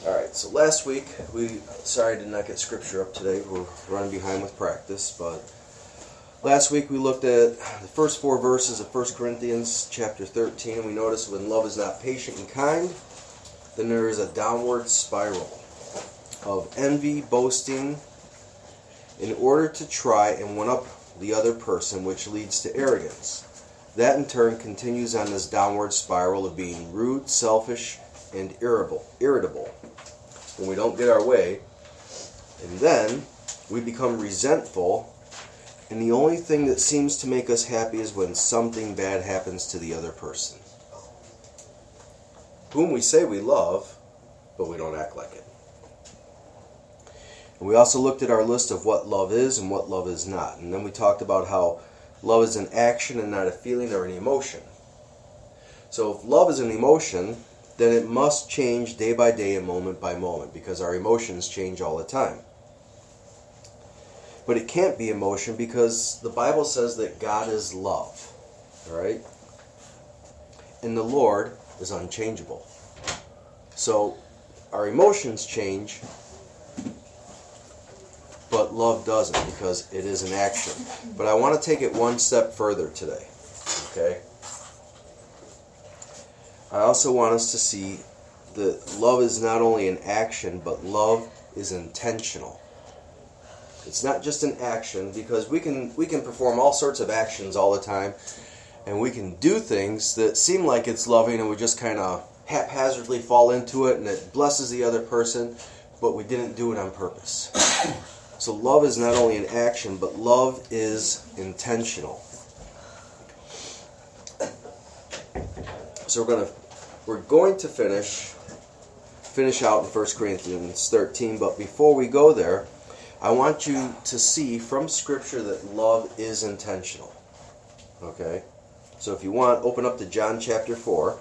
Alright, so last week, sorry I did not get scripture up today. We're running behind with practice, but last week we looked at the first 4 verses of 1 Corinthians chapter 13, and we noticed when love is not patient and kind, then there is a downward spiral of envy, boasting, in order to try and one up the other person, which leads to arrogance. That in turn continues on this downward spiral of being rude, selfish, and irritable when we don't get our way, and then we become resentful, and the only thing that seems to make us happy is when something bad happens to the other person, whom we say we love, but we don't act like it. And we also looked at our list of what love is and what love is not, and then we talked about how love is an action and not a feeling or an emotion. So if love is an emotion, then it must change day by day and moment by moment, because our emotions change all the time. But it can't be emotion because the Bible says that God is love, right? And the Lord is unchangeable. So our emotions change, but love doesn't, because it is an action. But I want to take it one step further today, okay? I also want us to see that love is not only an action, but love is intentional. It's not just an action, because we can perform all sorts of actions all the time, and we can do things that seem like it's loving, and we just kind of haphazardly fall into it, and it blesses the other person, but we didn't do it on purpose. So love is not only an action, but love is intentional. So we're going to finish out in 1 Corinthians 13, but before we go there, I want you to see from Scripture that love is intentional. Okay? So if you want, open up to John chapter 4.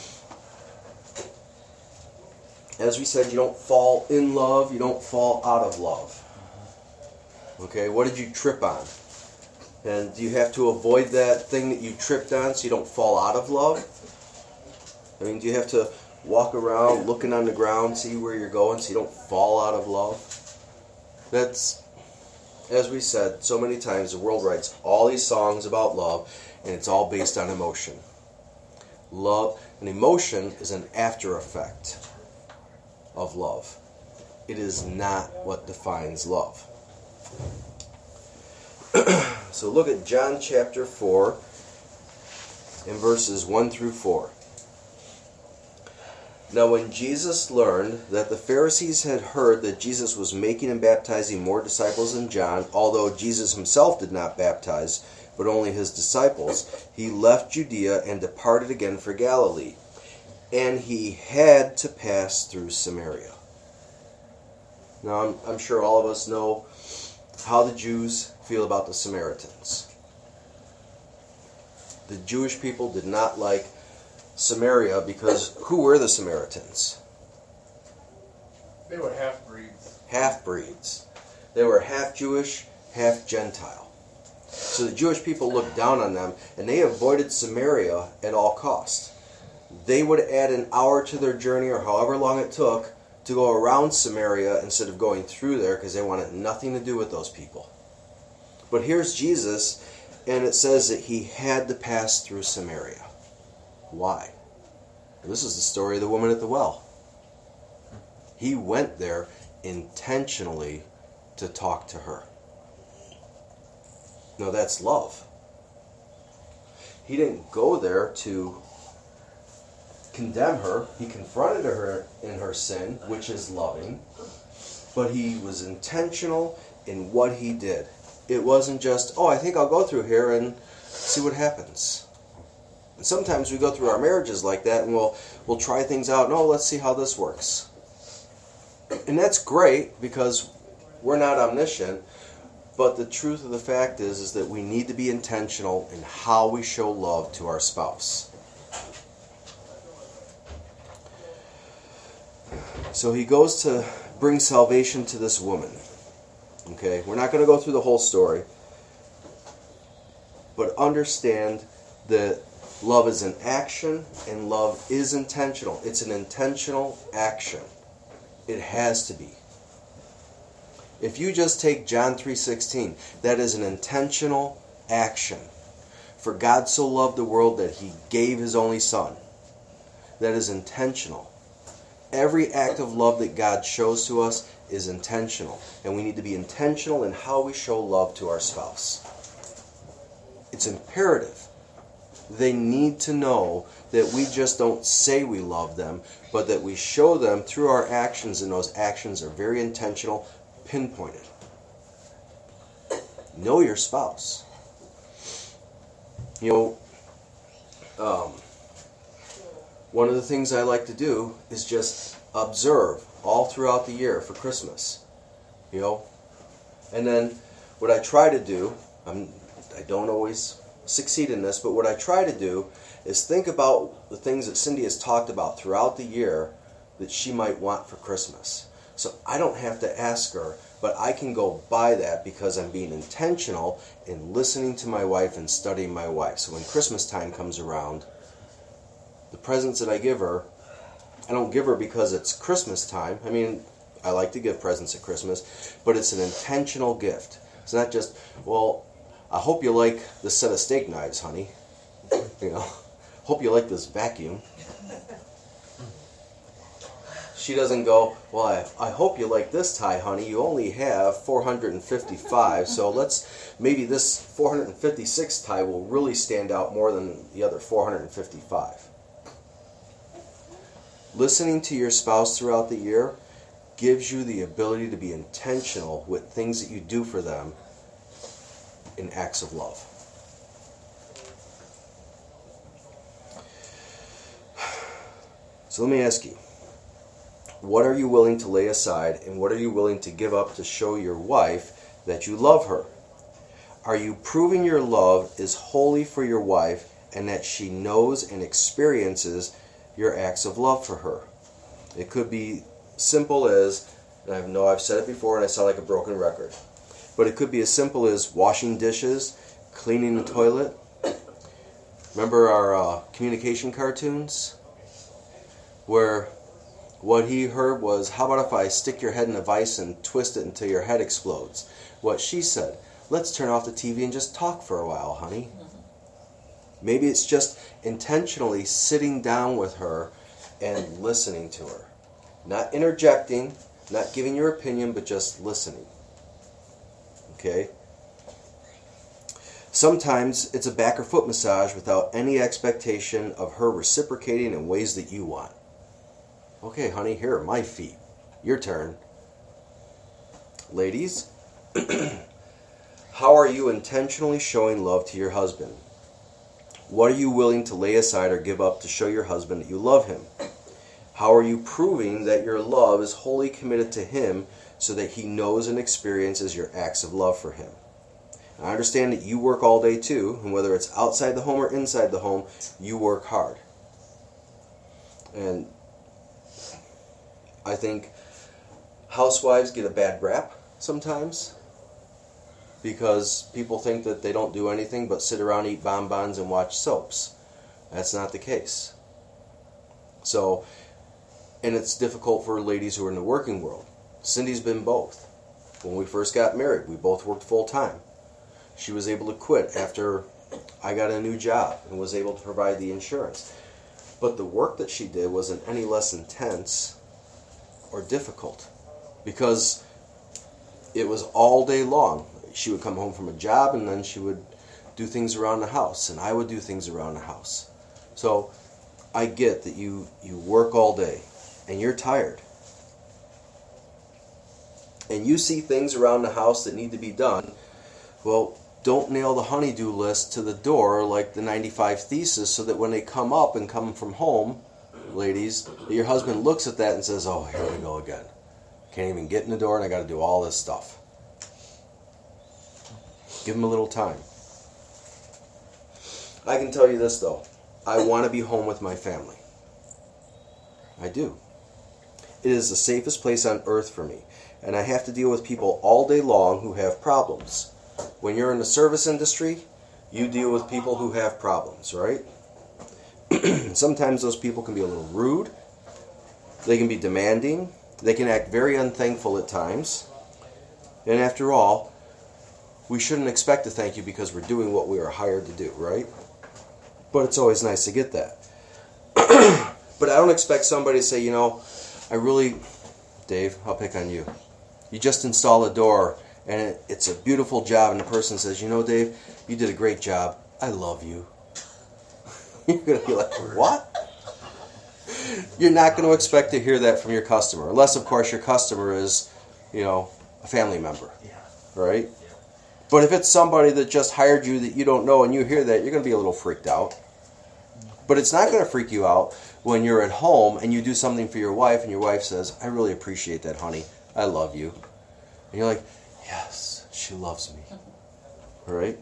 As we said, you don't fall in love, you don't fall out of love. Okay, what did you trip on? And do you have to avoid that thing that you tripped on so you don't fall out of love? I mean, do you have to walk around looking on the ground, see where you're going so you don't fall out of love? That's, as we said so many times, the world writes all these songs about love, and it's all based on emotion. Love, an emotion is an after effect of love. It is not what defines love. So look at John chapter 4 and verses 1 through 4. Now when Jesus learned that the Pharisees had heard that Jesus was making and baptizing more disciples than John, although Jesus himself did not baptize, but only his disciples, he left Judea and departed again for Galilee. And he had to pass through Samaria. Now I'm sure all of us know how the Jews feel about the Samaritans. The Jewish people did not like Samaria because who were the Samaritans? They were half-breeds. Half-breeds. They were half Jewish, half Gentile. So the Jewish people looked down on them, and they avoided Samaria at all costs. They would add an hour to their journey, or however long it took, to go around Samaria instead of going through there, because they wanted nothing to do with those people. But here's Jesus, and it says that he had to pass through Samaria. Why? This is the story of the woman at the well. He went there intentionally to talk to her. Now that's love. He didn't go there to condemn her. He confronted her in her sin, which is loving. But he was intentional in what he did. It wasn't just, I think I'll go through here and see what happens. And sometimes we go through our marriages like that, and we'll try things out. No, let's see how this works. And that's great, because we're not omniscient. But the truth of the fact is that we need to be intentional in how we show love to our spouse. So he goes to bring salvation to this woman. Okay, we're not going to go through the whole story. But understand that love is an action and love is intentional. It's an intentional action. It has to be. If you just take John 3:16, that is an intentional action. For God so loved the world that he gave his only son. That is intentional. Every act of love that God shows to us is intentional. And we need to be intentional in how we show love to our spouse. It's imperative. They need to know that we just don't say we love them, but that we show them through our actions, and those actions are very intentional, pinpointed. Know your spouse. One of the things I like to do is just observe all throughout the year for Christmas. And then what I try to do, I don't always succeed in this, but what I try to do is think about the things that Cindy has talked about throughout the year that she might want for Christmas. So I don't have to ask her, but I can go by that because I'm being intentional in listening to my wife and studying my wife. So when Christmas time comes around, the presents that I give her, I don't give her because it's Christmas time. I mean, I like to give presents at Christmas, but it's an intentional gift. It's not just, well, I hope you like this set of steak knives, honey. Hope you like this vacuum. She doesn't go, well, I hope you like this tie, honey. You only have 455, so maybe this 456 tie will really stand out more than the other 455. Listening to your spouse throughout the year gives you the ability to be intentional with things that you do for them in acts of love. So let me ask you, what are you willing to lay aside and what are you willing to give up to show your wife that you love her? Are you proving your love is wholly for your wife and that she knows and experiences your acts of love for her? It could be simple as, and I know I've said it before and I sound like a broken record, but it could be as simple as washing dishes, cleaning the toilet. Remember our communication cartoons? Where what he heard was, how about if I stick your head in a vice and twist it until your head explodes? What she said, let's turn off the TV and just talk for a while, honey. Maybe it's just intentionally sitting down with her and listening to her. Not interjecting, not giving your opinion, but just listening. Okay? Sometimes it's a back or foot massage without any expectation of her reciprocating in ways that you want. Okay, honey, here are my feet. Your turn. Ladies, how are you intentionally showing love to your husband? What are you willing to lay aside or give up to show your husband that you love him? How are you proving that your love is wholly committed to him so that he knows and experiences your acts of love for him? I understand that you work all day too, and whether it's outside the home or inside the home, you work hard. And I think housewives get a bad rap sometimes because people think that they don't do anything but sit around, eat bonbons, and watch soaps. That's not the case. So, and it's difficult for ladies who are in the working world. Cindy's been both. When we first got married, we both worked full time. She was able to quit after I got a new job and was able to provide the insurance. But the work that she did wasn't any less intense or difficult because it was all day long. She would come home from a job and then she would do things around the house and I would do things around the house. So I get that you work all day and you're tired. And you see things around the house that need to be done. Well, don't nail the honey-do list to the door like the 95 Thesis so that when they come up and come from home, ladies, your husband looks at that and says, oh, here we go again. Can't even get in the door and I got to do all this stuff. Give him a little time. I can tell you this though. I want to be home with my family. I do. It is the safest place on earth for me. And I have to deal with people all day long who have problems. When you're in the service industry, you deal with people who have problems, right? Sometimes those people can be a little rude. They can be demanding. They can act very unthankful at times. And after all, we shouldn't expect to thank you because we're doing what we are hired to do, right? But it's always nice to get that. But I don't expect somebody to say, Dave, I'll pick on you. You just install a door and it's a beautiful job, and the person says, Dave, you did a great job. I love you. You're going to be like, what? You're not going to expect to hear that from your customer, unless, of course, your customer is, a family member, right? But if it's somebody that just hired you that you don't know and you hear that, you're going to be a little freaked out. But it's not going to freak you out when you're at home and you do something for your wife and your wife says, I really appreciate that, honey. I love you. And you're like, yes, she loves me. All right?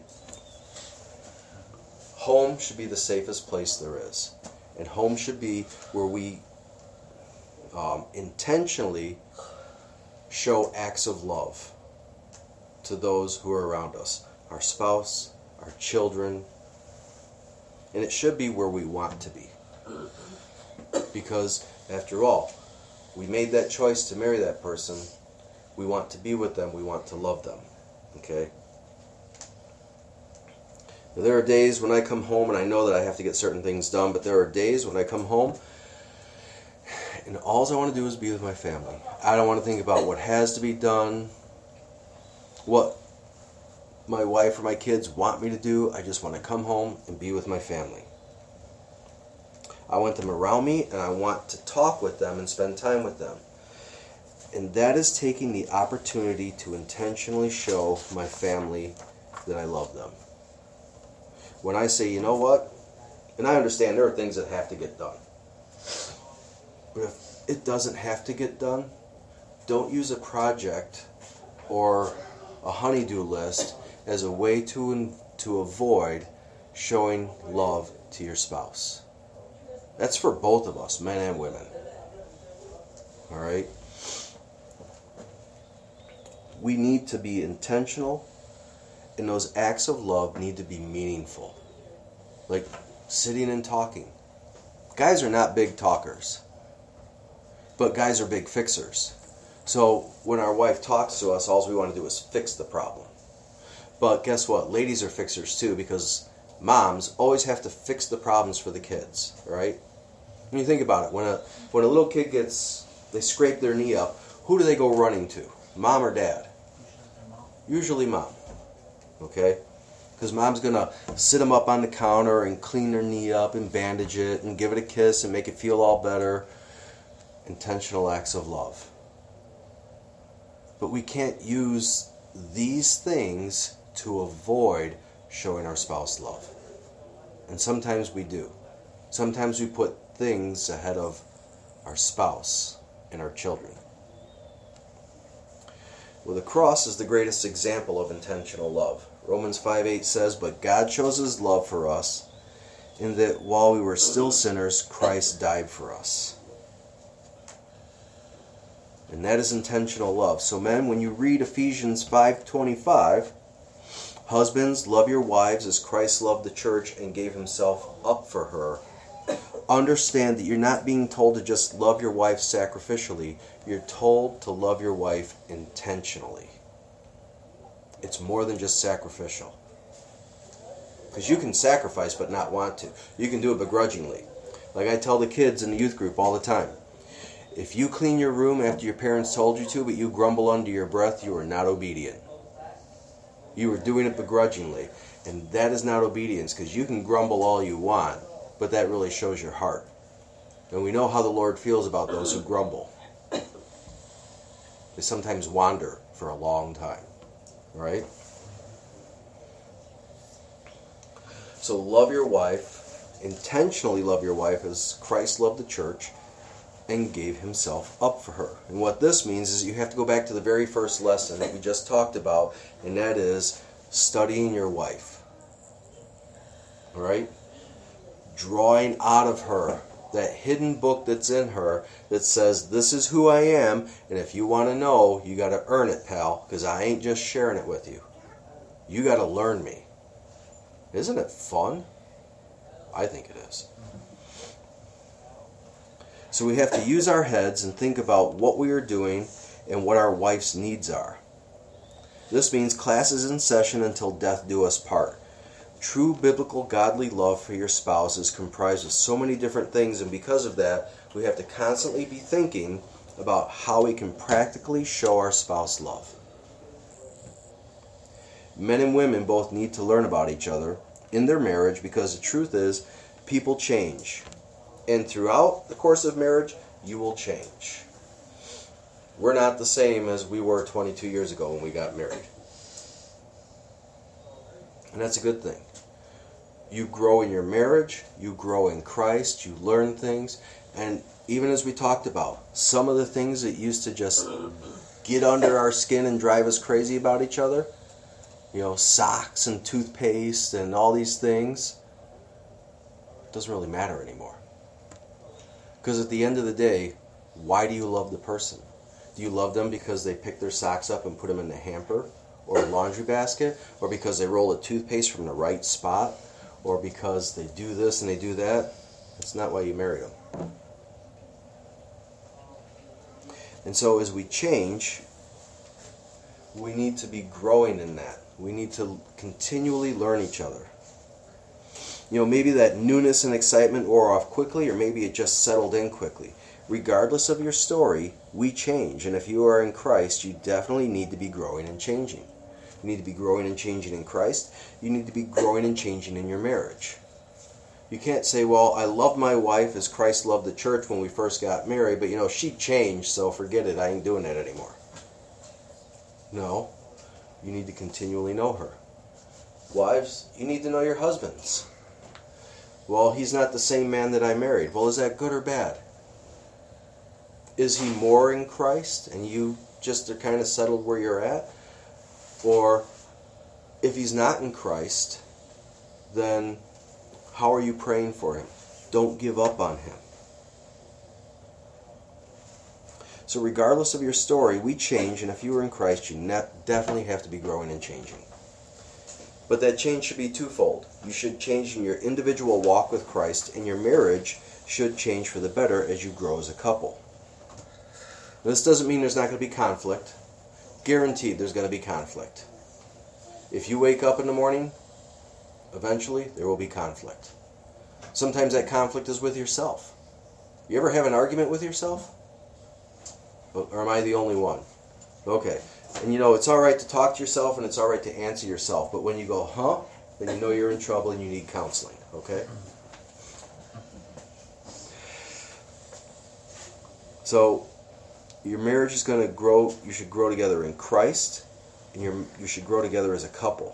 Home should be the safest place there is. And home should be where we intentionally show acts of love to those who are around us. Our spouse, our children. And it should be where we want to be. Because, after all, we made that choice to marry that person. We want to be with them. We want to love them. Okay? Now, there are days when I come home and I know that I have to get certain things done, but there are days when I come home and all I want to do is be with my family. I don't want to think about what has to be done, what my wife or my kids want me to do. I just want to come home and be with my family. I want them around me and I want to talk with them and spend time with them. And that is taking the opportunity to intentionally show my family that I love them. When I say, you know what, and I understand there are things that have to get done. But if it doesn't have to get done, don't use a project or a honey-do list as a way to avoid showing love to your spouse. That's for both of us, men and women. All right? We need to be intentional, and those acts of love need to be meaningful. Like sitting and talking. Guys are not big talkers, but guys are big fixers. So when our wife talks to us, all we want to do is fix the problem. But guess what? Ladies are fixers too, because moms always have to fix the problems for the kids, right? When you think about it, when a little kid they scrape their knee up, who do they go running to? Mom or dad? Usually mom. Okay? Because mom's going to sit them up on the counter and clean their knee up and bandage it and give it a kiss and make it feel all better. Intentional acts of love. But we can't use these things to avoid showing our spouse love. And sometimes we do. Sometimes we put things ahead of our spouse and our children. Well, the cross is the greatest example of intentional love. Romans 5:8 says, but God shows his love for us in that while we were still sinners, Christ died for us. And that is intentional love. So men, when you read Ephesians 5:25, husbands, love your wives as Christ loved the church and gave himself up for her. Understand that you're not being told to just love your wife sacrificially. You're told to love your wife intentionally. It's more than just sacrificial. Because you can sacrifice but not want to. You can do it begrudgingly. Like I tell the kids in the youth group all the time. If you clean your room after your parents told you to, but you grumble under your breath, you are not obedient. You are doing it begrudgingly. And that is not obedience, because you can grumble all you want, but that really shows your heart. And we know how the Lord feels about those who grumble. They sometimes wander for a long time. Right? So love your wife, intentionally love your wife as Christ loved the church and gave himself up for her. And what this means is you have to go back to the very first lesson that we just talked about, and that is studying your wife. All right? Drawing out of her that hidden book that's in her that says, this is who I am, and if you want to know, you got to earn it, pal, because I ain't just sharing it with you. You got to learn me. Isn't it fun? I think it is. So we have to use our heads and think about what we are doing and what our wife's needs are. This means class is in session until death do us part. True biblical godly love for your spouse is comprised of so many different things, and because of that, we have to constantly be thinking about how we can practically show our spouse love. Men and women both need to learn about each other in their marriage, because the truth is, people change. And throughout the course of marriage, you will change. We're not the same as we were 22 years ago when we got married. And that's a good thing. You grow in your marriage, you grow in Christ, you learn things, and even as we talked about, some of the things that used to just get under our skin and drive us crazy about each other, socks and toothpaste and all these things, doesn't really matter anymore. Because at the end of the day, why do you love the person? Do you love them because they pick their socks up and put them in the hamper or a laundry basket? Or because they roll the toothpaste from the right spot? Or because they do this and they do that? That's not why you married them. And so as we change, we need to be growing in that. We need to continually learn each other. Maybe that newness and excitement wore off quickly, or maybe it just settled in quickly. Regardless of your story, we change. And if you are in Christ, you definitely need to be growing and changing. You need to be growing and changing in Christ. You need to be growing and changing in your marriage. You can't say, well, I love my wife as Christ loved the church when we first got married, but she changed, so forget it, I ain't doing it anymore. No, you need to continually know her. Wives, you need to know your husbands. Well, he's not the same man that I married. Well, is that good or bad? Is he more in Christ and you just are kind of settled where you're at? Or if he's not in Christ, then how are you praying for him? Don't give up on him. So regardless of your story, we change, and if you are in Christ, you definitely have to be growing and changing. But that change should be twofold. You should change in your individual walk with Christ, and your marriage should change for the better as you grow as a couple. Now, this doesn't mean there's not going to be conflict. Guaranteed there's going to be conflict. If you wake up in the morning, eventually there will be conflict. Sometimes that conflict is with yourself. You ever have an argument with yourself? Or am I the only one? Okay. And it's all right to talk to yourself and it's all right to answer yourself. But when you go, then you know you're in trouble and you need counseling. Okay? So, your marriage is going to grow. You should grow together in Christ. And you should grow together as a couple.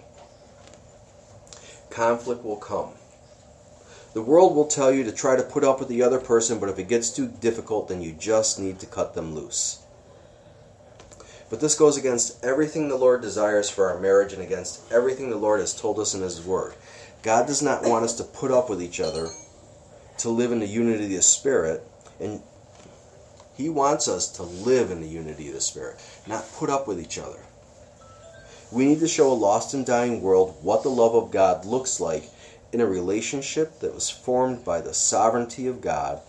Conflict will come. The world will tell you to try to put up with the other person, but if it gets too difficult, then you just need to cut them loose. But this goes against everything the Lord desires for our marriage and against everything the Lord has told us in His Word. God does not want us to put up with each other, to live in the unity of the Spirit, and He wants us to live in the unity of the Spirit, not put up with each other. We need to show a lost and dying world what the love of God looks like in a relationship that was formed by the sovereignty of God,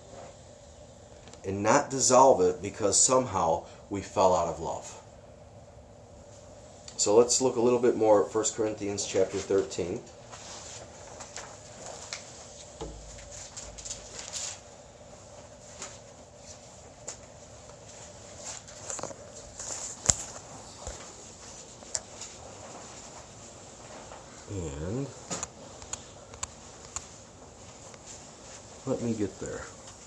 and not dissolve it because somehow we fell out of love. So let's look a little bit more at 1 Corinthians chapter 13. And let me get there.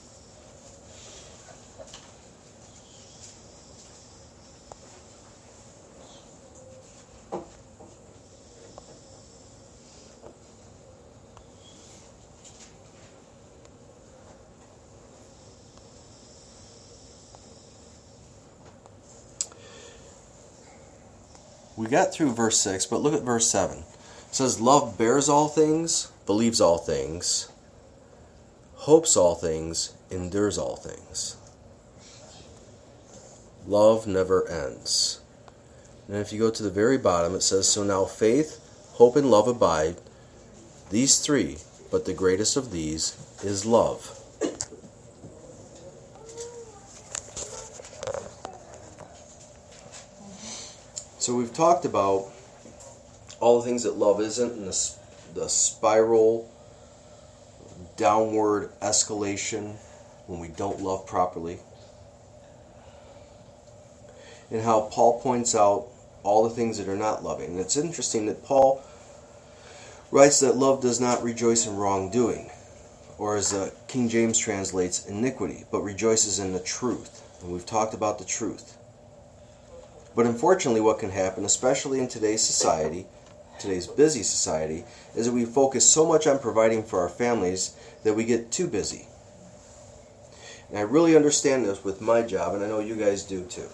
We got through verse 6, but look at verse 7. It says, love bears all things, believes all things, hopes all things, endures all things. Love never ends. And if you go to the very bottom, it says, so now faith, hope, and love abide, these three, but the greatest of these is love. So we've talked about all the things that love isn't, and the spiral downward escalation when we don't love properly, and how Paul points out all the things that are not loving. And it's interesting that Paul writes that love does not rejoice in wrongdoing, or as King James translates, iniquity, but rejoices in the truth. And we've talked about the truth. But unfortunately what can happen, especially in today's society, today's busy society, is that we focus so much on providing for our families that we get too busy. And I really understand this with my job, and I know you guys do too.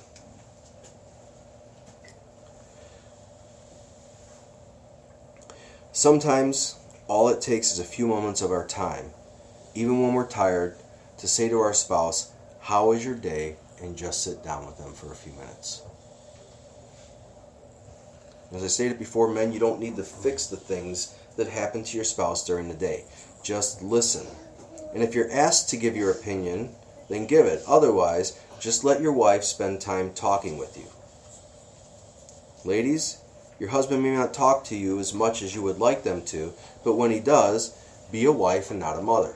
Sometimes all it takes is a few moments of our time, even when we're tired, to say to our spouse, "How was your day?" and just sit down with them for a few minutes. As I stated before, men, you don't need to fix the things that happen to your spouse during the day. Just listen. And if you're asked to give your opinion, then give it. Otherwise, just let your wife spend time talking with you. Ladies, your husband may not talk to you as much as you would like them to, but when he does, be a wife and not a mother.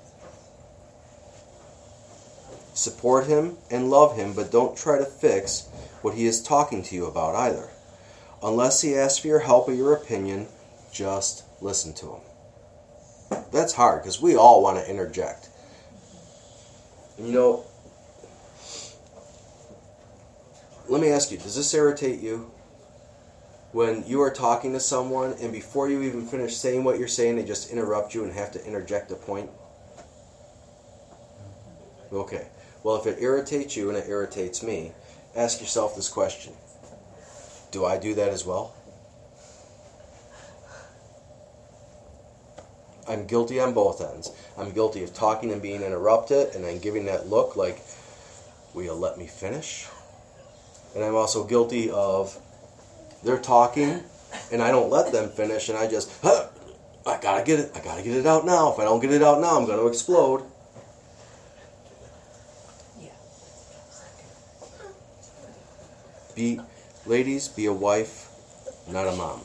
Support him and love him, but don't try to fix what he is talking to you about either. Unless he asks for your help or your opinion, just listen to him. That's hard because we all want to interject. And let me ask you, does this irritate you? When you are talking to someone and before you even finish saying what you're saying, they just interrupt you and have to interject a point? Okay. Well, if it irritates you and it irritates me, ask yourself this question. Do I do that as well? I'm guilty on both ends. I'm guilty of talking and being interrupted, and I'm giving that look like, will you let me finish? And I'm also guilty of they're talking, and I don't let them finish, and I just, I gotta get it out now. If I don't get it out now, I'm going to explode. Ladies, be a wife, not a mom.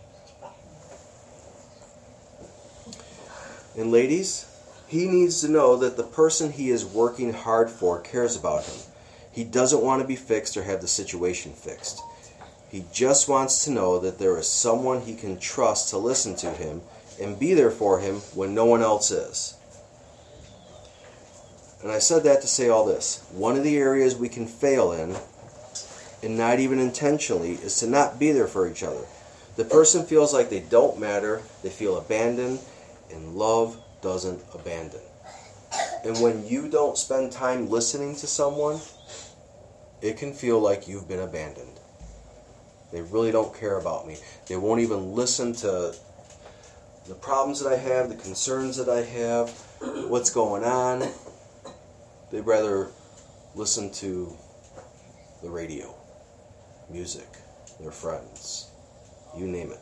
And ladies, he needs to know that the person he is working hard for cares about him. He doesn't want to be fixed or have the situation fixed. He just wants to know that there is someone he can trust to listen to him and be there for him when no one else is. And I said that to say all this. One of the areas we can fail in, and not even intentionally, is to not be there for each other. The person feels like they don't matter, they feel abandoned, and love doesn't abandon. And when you don't spend time listening to someone, it can feel like you've been abandoned. They really don't care about me. They won't even listen to the problems that I have, the concerns that I have, what's going on. They'd rather listen to the radio, music, their friends, you name it.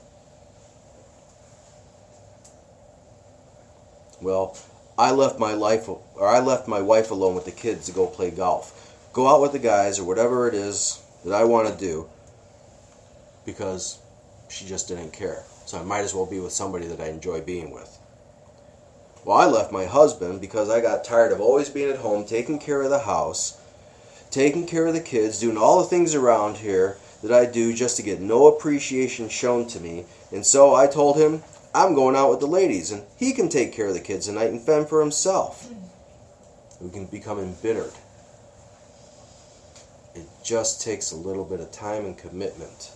Well, I left my wife alone with the kids to go play golf. Go out with the guys or whatever it is that I want to do because she just didn't care. So I might as well be with somebody that I enjoy being with. Well, I left my husband because I got tired of always being at home, taking care of the house, taking care of the kids, doing all the things around here that I do just to get no appreciation shown to me. And so I told him, I'm going out with the ladies, and he can take care of the kids tonight and fend for himself. We can become embittered. It just takes a little bit of time and commitment.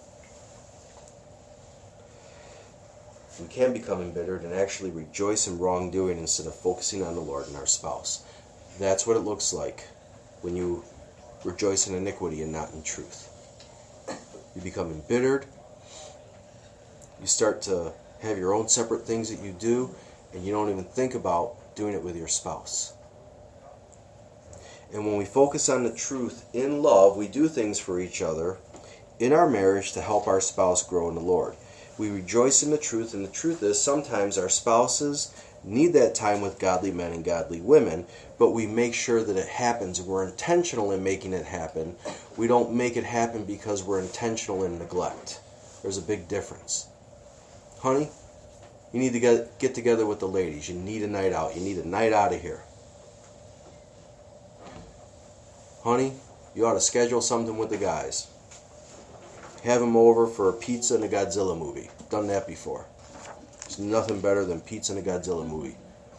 We can become embittered and actually rejoice in wrongdoing instead of focusing on the Lord and our spouse. That's what it looks like when you rejoice in iniquity and not in truth. You become embittered. You start to have your own separate things that you do, and you don't even think about doing it with your spouse. And when we focus on the truth in love, we do things for each other in our marriage to help our spouse grow in the Lord. We rejoice in the truth, and the truth is sometimes our spouses need that time with godly men and godly women, but we make sure that it happens. We're intentional in making it happen. We don't make it happen because we're intentional in neglect. There's a big difference. Honey, you need to get together with the ladies. You need a night out. You need a night out of here. Honey, you ought to schedule something with the guys. Have them over for a pizza and a Godzilla movie. Done that before. There's nothing better than pizza and a Godzilla movie.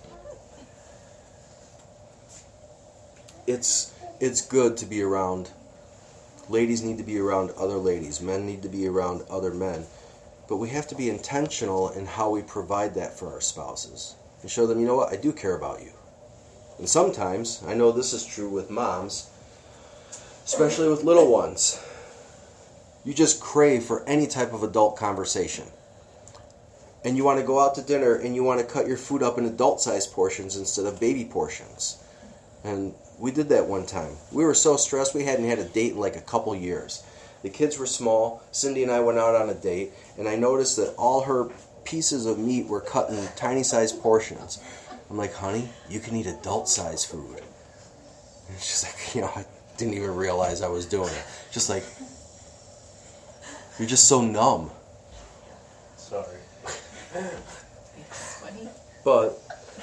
It's good to be around. Ladies need to be around other ladies. Men need to be around other men. But we have to be intentional in how we provide that for our spouses. And show them, you know what, I do care about you. And sometimes, I know this is true with moms, especially with little ones, you just crave for any type of adult conversation. And you want to go out to dinner and you want to cut your food up in adult-sized portions instead of baby portions. And we did that one time. We were so stressed we hadn't had a date in like a couple years. The kids were small. Cindy and I went out on a date, and I noticed that all her pieces of meat were cut in tiny-sized portions. I'm like, honey, you can eat adult-sized food. And she's like, I didn't even realize I was doing it. Just like, you're just so numb. Sorry. But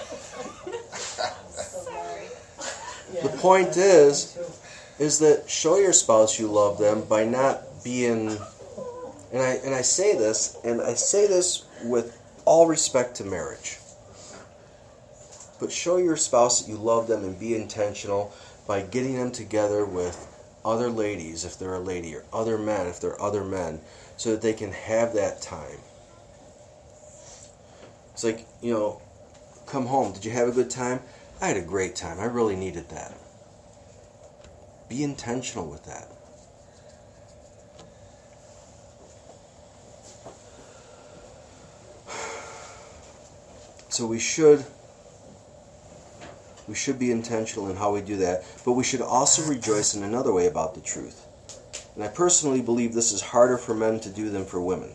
the point is that show your spouse you love them by not being, and I say this with all respect to marriage. But show your spouse that you love them and be intentional by getting them together with other ladies if they're a lady, or other men if they're other men, so that they can have that time. It's like, come home. Did you have a good time? I had a great time. I really needed that. Be intentional with that. So we should be intentional in how we do that, but we should also rejoice in another way about the truth. And I personally believe this is harder for men to do than for women.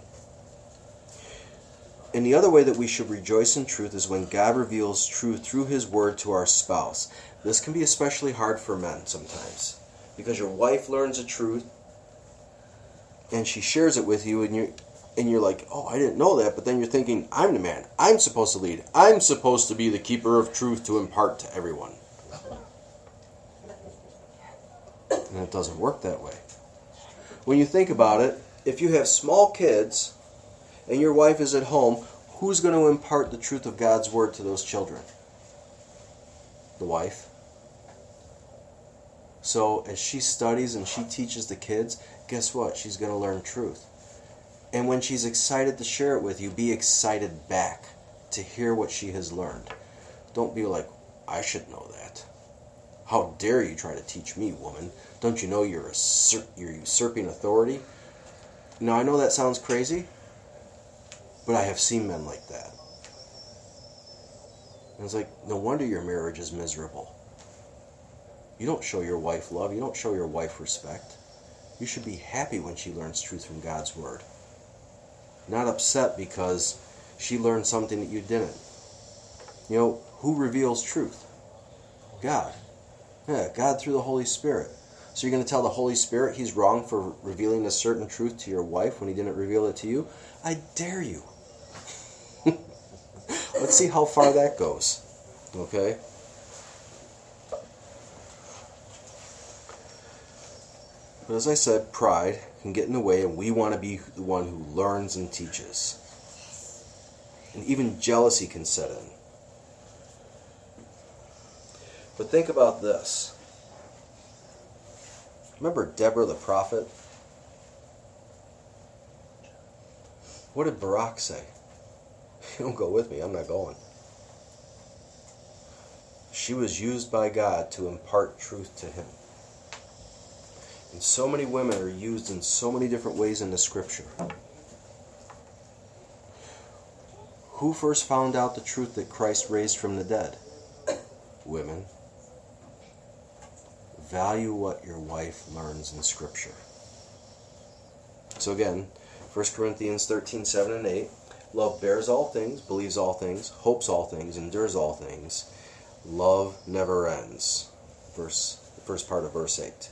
And the other way that we should rejoice in truth is when God reveals truth through His Word to our spouse. This can be especially hard for men sometimes, because your wife learns a truth and she shares it with you, and you're like, oh, I didn't know that, but then you're thinking, I'm the man. I'm supposed to lead. I'm supposed to be the keeper of truth to impart to everyone. And it doesn't work that way. When you think about it, if you have small kids and your wife is at home, who's going to impart the truth of God's Word to those children? The wife. So as she studies and she teaches the kids, guess what? She's going to learn truth. And when she's excited to share it with you, be excited back to hear what she has learned. Don't be like, I should know that. How dare you try to teach me, woman? Don't you know you're usurping authority? Now, I know that sounds crazy, but I have seen men like that. And it's like, no wonder your marriage is miserable. You don't show your wife love. You don't show your wife respect. You should be happy when she learns truth from God's Word. Not upset because she learned something that you didn't. Who reveals truth? God. Yeah, God through the Holy Spirit. So you're going to tell the Holy Spirit He's wrong for revealing a certain truth to your wife when He didn't reveal it to you? I dare you. Let's see how far that goes. Okay? But as I said, pride can get in the way, and we want to be the one who learns and teaches. And even jealousy can set in. But think about this. Remember Deborah the prophet? What did Barak say? You don't go with me, I'm not going. She was used by God to impart truth to him. And so many women are used in so many different ways in the Scripture. Who first found out the truth that Christ raised from the dead? Women. Value what your wife learns in Scripture. So again, 1 Corinthians 13, 7 and 8. Love bears all things, believes all things, hopes all things, endures all things. Love never ends. The first part of verse 8.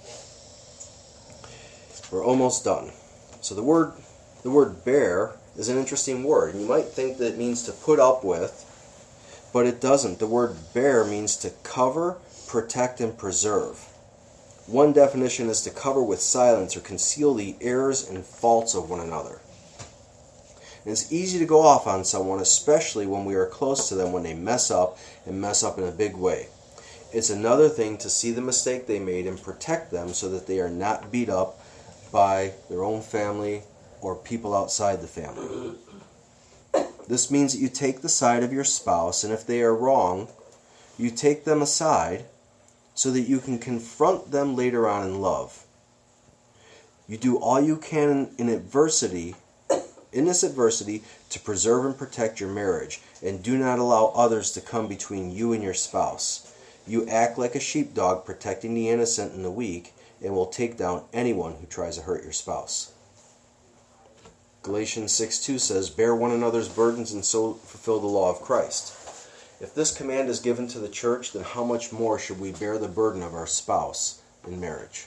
We're almost done. So the word bear is an interesting word. And you might think that it means to put up with, but it doesn't. The word bear means to cover, protect, and preserve. One definition is to cover with silence or conceal the errors and faults of one another. And it's easy to go off on someone, especially when we are close to them when they mess up and mess up in a big way. It's another thing to see the mistake they made and protect them so that they are not beat up by their own family or people outside the family. This means that you take the side of your spouse, and if they are wrong, you take them aside so that you can confront them later on in love. You do all you can in this adversity to preserve and protect your marriage, and do not allow others to come between you and your spouse. You act like a sheepdog protecting the innocent and the weak, and will take down anyone who tries to hurt your spouse. Galatians 6:2 says, "Bear one another's burdens and so fulfill the law of Christ." If this command is given to the church, then how much more should we bear the burden of our spouse in marriage?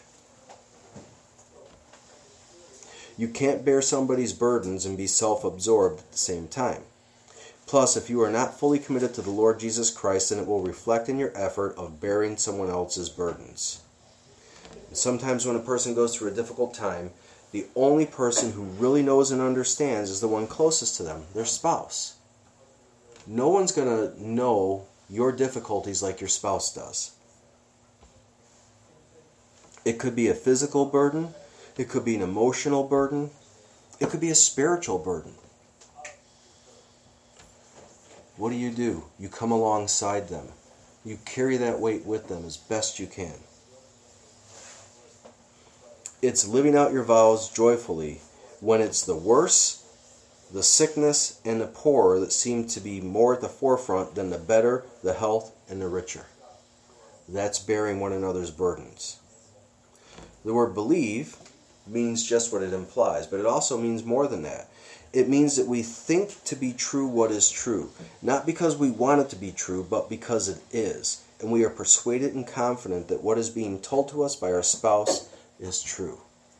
You can't bear somebody's burdens and be self-absorbed at the same time. Plus, if you are not fully committed to the Lord Jesus Christ, then it will reflect in your effort of bearing someone else's burdens. And sometimes when a person goes through a difficult time, the only person who really knows and understands is the one closest to them, their spouse. No one's going to know your difficulties like your spouse does. It could be a physical burden. It could be an emotional burden. It could be a spiritual burden. What do? You come alongside them. You carry that weight with them as best you can. It's living out your vows joyfully when it's the worse, the sickness, and the poorer that seem to be more at the forefront than the better, the health, and the richer. That's bearing one another's burdens. The word believe means just what it implies, but it also means more than that. It means that we think to be true what is true, not because we want it to be true, but because it is. And we are persuaded and confident that what is being told to us by our spouse is true.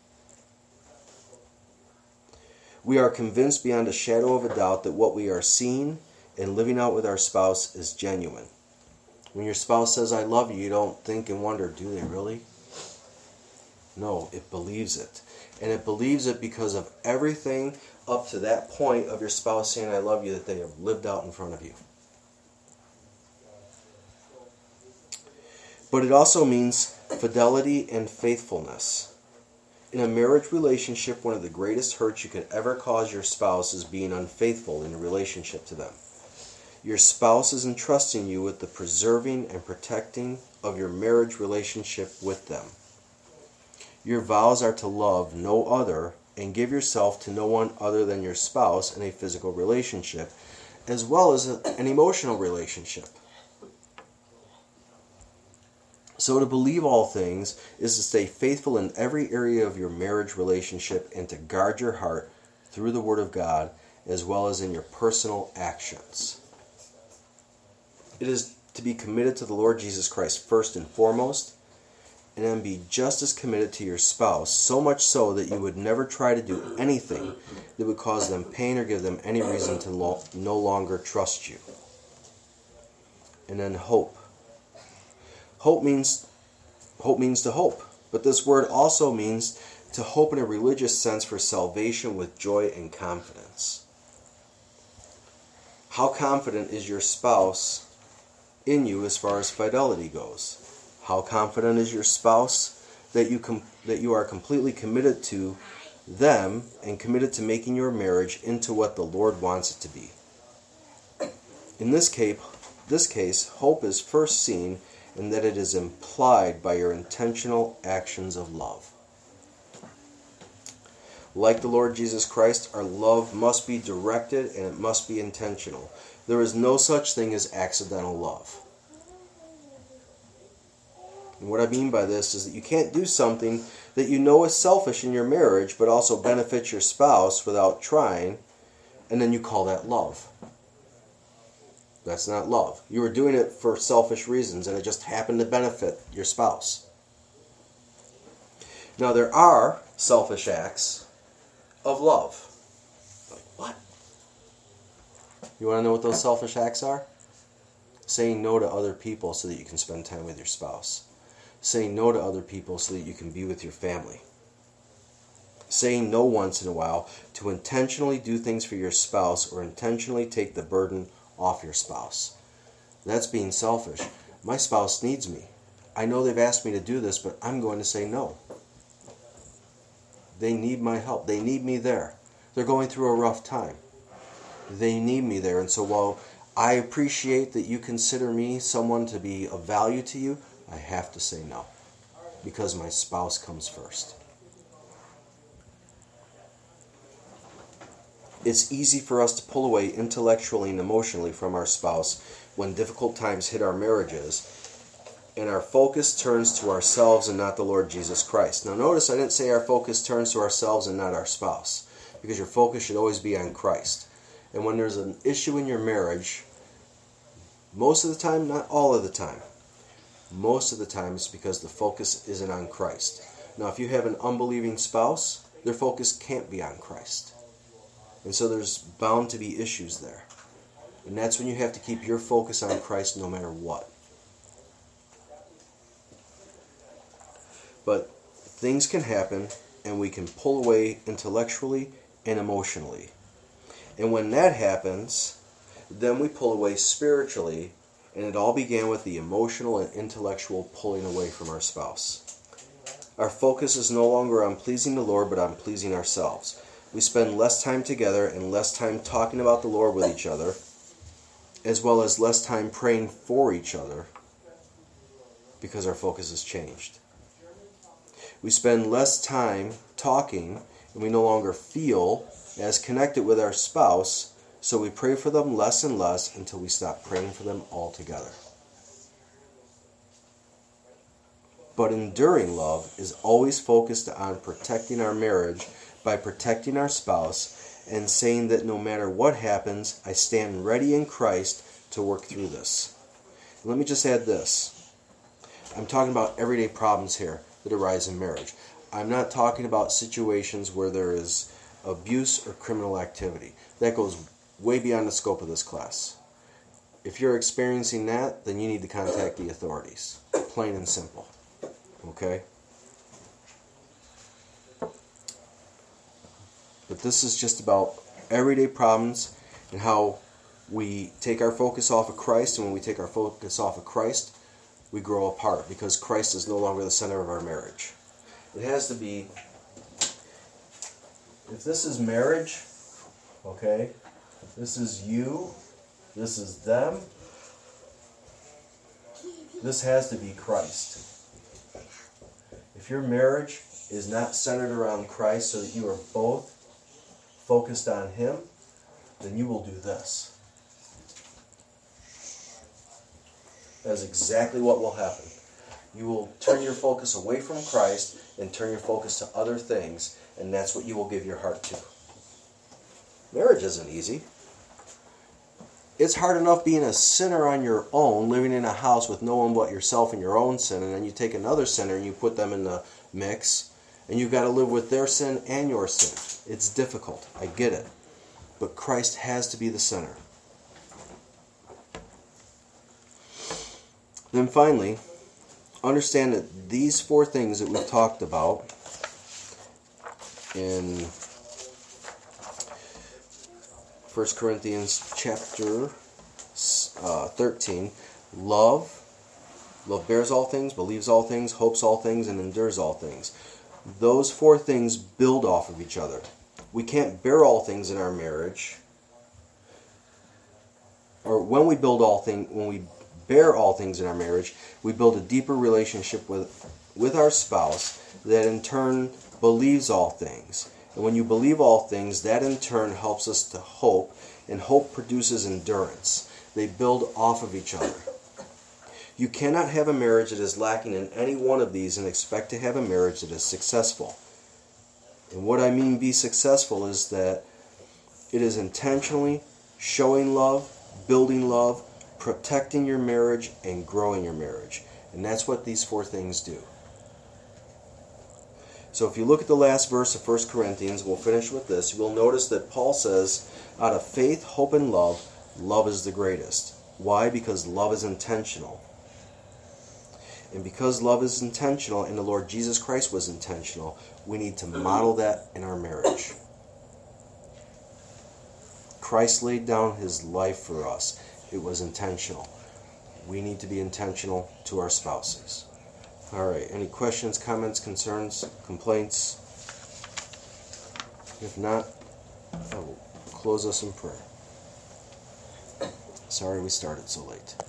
We are convinced beyond a shadow of a doubt that what we are seeing and living out with our spouse is genuine. When your spouse says, "I love you," you don't think and wonder, do they really? No, it believes it. And it believes it because of everything up to that point of your spouse saying, "I love you," that they have lived out in front of you. But it also means fidelity and faithfulness. In a marriage relationship, one of the greatest hurts you could ever cause your spouse is being unfaithful in a relationship to them. Your spouse is entrusting you with the preserving and protecting of your marriage relationship with them. Your vows are to love no other and give yourself to no one other than your spouse in a physical relationship, as well as an emotional relationship. So to believe all things is to stay faithful in every area of your marriage relationship and to guard your heart through the Word of God as well as in your personal actions. It is to be committed to the Lord Jesus Christ first and foremost, and then be just as committed to your spouse, so much so that you would never try to do anything that would cause them pain or give them any reason to no longer trust you. And then hope. Hope means to hope, but this word also means to hope in a religious sense for salvation with joy and confidence. How confident is your spouse in you as far as fidelity goes? How confident is your spouse that you are completely committed to them and committed to making your marriage into what the Lord wants it to be? In this case, hope is first seen in that it is implied by your intentional actions of love. Like the Lord Jesus Christ, our love must be directed and it must be intentional. There is no such thing as accidental love. And what I mean by this is that you can't do something that you know is selfish in your marriage but also benefits your spouse without trying, and then you call that love. That's not love. You were doing it for selfish reasons, and it just happened to benefit your spouse. Now, there are selfish acts of love. Like, what? You want to know what those selfish acts are? Saying no to other people so that you can spend time with your spouse. Saying no to other people so that you can be with your family. Saying no once in a while to intentionally do things for your spouse or intentionally take the burden off your spouse. That's being selfish. My spouse needs me. I know they've asked me to do this, but I'm going to say no. They need my help. They need me there. They're going through a rough time. They need me there. And so while I appreciate that you consider me someone to be of value to you, I have to say no. Because my spouse comes first. It's easy for us to pull away intellectually and emotionally from our spouse when difficult times hit our marriages, and our focus turns to ourselves and not the Lord Jesus Christ. Now notice I didn't say our focus turns to ourselves and not our spouse, because your focus should always be on Christ. And when there's an issue in your marriage, most of the time, not all of the time, most of the time it's because the focus isn't on Christ. Now if you have an unbelieving spouse, their focus can't be on Christ. And so there's bound to be issues there. And that's when you have to keep your focus on Christ no matter what. But things can happen, and we can pull away intellectually and emotionally. And when that happens, then we pull away spiritually, and it all began with the emotional and intellectual pulling away from our spouse. Our focus is no longer on pleasing the Lord, but on pleasing ourselves. We spend less time together and less time talking about the Lord with each other, as well as less time praying for each other, because our focus has changed. We spend less time talking, and we no longer feel as connected with our spouse, so we pray for them less and less until we stop praying for them altogether. But enduring love is always focused on protecting our marriage by protecting our spouse and saying that no matter what happens, I stand ready in Christ to work through this. And let me just add this. I'm talking about everyday problems here that arise in marriage. I'm not talking about situations where there is abuse or criminal activity. That goes way beyond the scope of this class. If you're experiencing that, then you need to contact the authorities. Plain and simple. Okay? But this is just about everyday problems and how we take our focus off of Christ, and when we take our focus off of Christ, we grow apart because Christ is no longer the center of our marriage. It has to be, if this is marriage, okay, this is you, this is them, this has to be Christ. If your marriage is not centered around Christ so that you are both focused on Him, then you will do this. That is exactly what will happen. You will turn your focus away from Christ and turn your focus to other things, and that's what you will give your heart to. Marriage isn't easy. It's hard enough being a sinner on your own, living in a house with no one but yourself and your own sin, and then you take another sinner and you put them in the mix, and you've got to live with their sin and your sin. It's difficult. I get it. But Christ has to be the center. Then finally, understand that these four things that we've talked about in 1 Corinthians chapter 13, love bears all things, believes all things, hopes all things, and endures all things. Those four things build off of each other. We can't bear all things in our marriage, or when we bear all things in our marriage, we build a deeper relationship with our spouse that in turn believes all things. And when you believe all things, that in turn helps us to hope, and hope produces endurance. They build off of each other. You cannot have a marriage that is lacking in any one of these and expect to have a marriage that is successful. And what I mean be successful is that It is intentionally showing love, building love, protecting your marriage, and growing your marriage. And that's what these four things do. So if you look at the last verse of 1 Corinthians, we'll finish with this, you will notice that Paul says, out of faith, hope, and love, love is the greatest. Why? Because love is intentional. And because love is intentional and the Lord Jesus Christ was intentional, we need to model that in our marriage. Christ laid down his life for us. It was intentional. We need to be intentional to our spouses. All right, any questions, comments, concerns, complaints? If not, I will close us in prayer. Sorry we started so late.